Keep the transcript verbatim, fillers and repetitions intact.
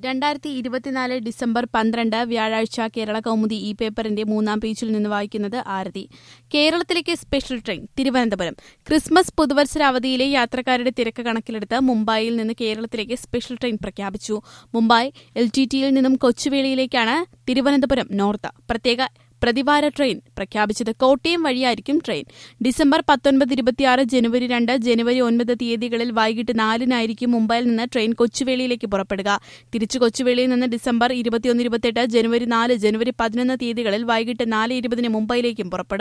രണ്ടായിരത്തി ഇരുപത്തിനാല് ഡിസംബർ പന്ത്രണ്ട് വ്യാഴാഴ്ച കേരള കൗമുദി ഈ പേപ്പറിന്റെ മൂന്നാം പേജിൽ നിന്ന് വായിക്കുന്നത് ആരതി. കേരളത്തിലേക്ക് സ്പെഷ്യൽ ട്രെയിൻ തിരുവനന്തപുരം. ക്രിസ്മസ് പുതുവത്സരാവധിയിലെ യാത്രക്കാരുടെ തിരക്ക് കണക്കിലെടുത്ത് മുംബൈയിൽ നിന്ന് കേരളത്തിലേക്ക് സ്പെഷ്യൽ ട്രെയിൻ പ്രഖ്യാപിച്ചു. മുംബൈ എൽ ടി ടിയിൽ നിന്നും കൊച്ചുവേളിയിലേക്കാണ് തിരുവനന്തപുരം നോർത്ത് പ്രത്യേക പ്രതിവാര ട്രെയിൻ പ്രഖ്യാപിച്ചത്. കോട്ടയം വഴിയായിരിക്കും ട്രെയിൻ. ഡിസംബർ പത്തൊൻപത് ഇരുപത്തിയാറ് ജനുവരി രണ്ട് ജനുവരി ഒൻപത് തീയതികളിൽ വൈകിട്ട് നാലിനായിരിക്കും മുംബൈയിൽ നിന്ന് ട്രെയിൻ കൊച്ചുവേളിയിലേക്ക് പുറപ്പെടുക. തിരിച്ചു കൊച്ചുവേളിയിൽ നിന്ന് ഡിസംബർ ഇരുപത്തിയൊന്ന് ഇരുപത്തിയെട്ട് ജനുവരി നാല് ജനുവരി പതിനൊന്ന് തീയതികളിൽ വൈകിട്ട് നാല് ഇരുപതിന് മുംബൈയിലേക്കും പുറപ്പെടും.